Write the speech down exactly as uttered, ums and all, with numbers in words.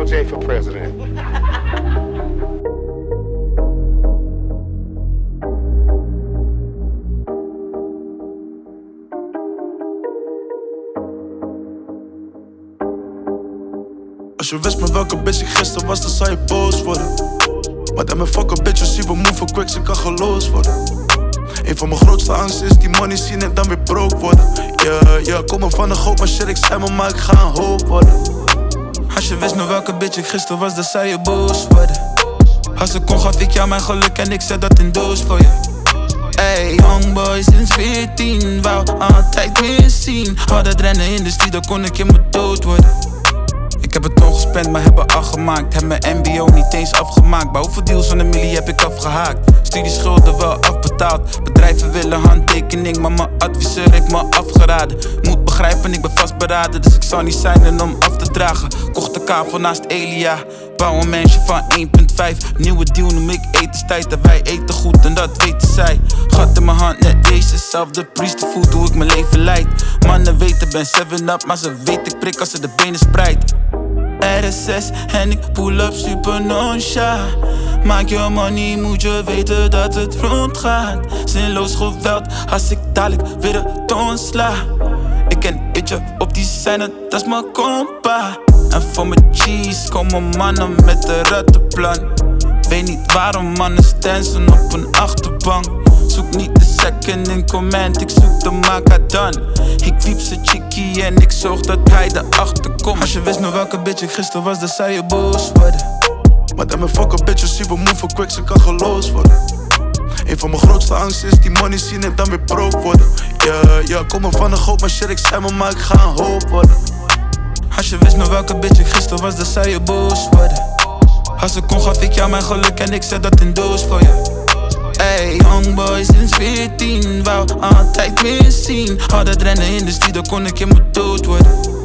L J for president. Als je wist met welke bitch ik gisteren was, dan zou je boos worden. Maar dan mijn fucking bitches zien we move quick, ze kan geloos worden. Een van mijn grootste angsten is die money zien en dan weer broke worden. Yeah, yeah, kom maar van de goot, maar shit ik zei me, maar ik ga een hoop worden. Als je wist met welke bitch ik gisteren was, dan zou je boos worden. Als ik kon gaf ik jou mijn geluk en ik zet dat in doos voor je. Ey, youngboy sinds veertien, wou altijd meer zien. Altijd rennen in de street, dan kon ik in mijn dood worden. Ik heb het ongespend, maar heb er acht gemaakt. Heb mijn M B O niet eens afgemaakt. Bij hoeveel deals van een millie heb ik afgehaakt? Studieschulden wel afbetaald. Bedrijven willen handtekening, maar mijn adviseur heeft me afgeraden. Moet begrijpen, ik ben vastberaden, dus ik zou niet zijn om af te dragen. Kocht de kavel naast Elia. Bouw een mensje van één komma vijf. Nieuwe deal noem ik etenstijd. En wij eten goed en dat weten zij. Gat in mijn hand, net Jezus. Zelfde priestervoet, hoe ik mijn leven leid. Mannen weten, ben seven up, maar ze weten ik prik als ze de benen spreidt. R S S en ik pull up super nonchalant. Maak je money, moet je weten dat het rondgaat. Zinloos geweld, als ik dadelijk weer de toon sla. Ik ken eentje op die scène, dat is mijn compa. En voor mijn cheese komen mannen met een rattenplan. Weet niet waarom mannen stansen op een achterbank. Zoek niet de second in command, ik zoek de Magadan. Ik wiep z'n chickie en ik zorg dat hij erachter komt. Als je wist met welke bitch ik gisteren was, dan zou je boos worden. Maar dan mijn fucking bitches zien we move quick, ze kan geloos worden. Een van mijn grootste angsten is die money zien en dan weer broke worden. Yeah, yeah, kom maar van de goot, maar shit ik zei me, maar ik ga een hoop worden. Als je wist met welke bitch ik gisteren was, dan zou je boos worden. Als ik kon gaf ik jou mijn geluk en ik zet dat in doos voor je. Ey, youngboy sinds veertien, wou altijd meer zien. Altijd rennen in de street, dan kon ik in mijn dood worden.